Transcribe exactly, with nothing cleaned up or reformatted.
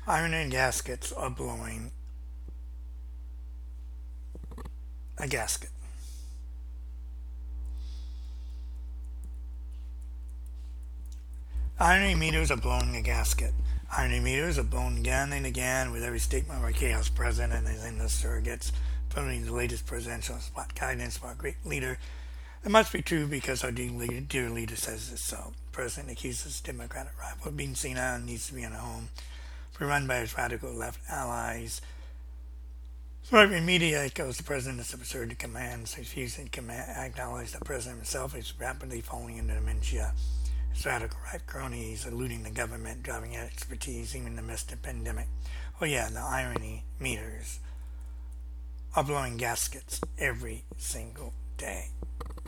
Iron and gaskets are blowing a gasket. Irony meters are blowing a gasket. Irony meters are blown again and again with every statement where chaos present and as in the surrogates, putting the latest presidential spot guidance for our great leader. It must be true because our dear leader, dear leader says it so. The president accuses Democratic rival of being senile and needs to be in a home. Run by his radical left allies. Right media echoes the president's absurd commands, refusing to acknowledge the president himself is rapidly falling into dementia. His radical right cronies eluding the government, driving out expertise even in the midst of the pandemic. Oh yeah, the irony meters are blowing gaskets every single day.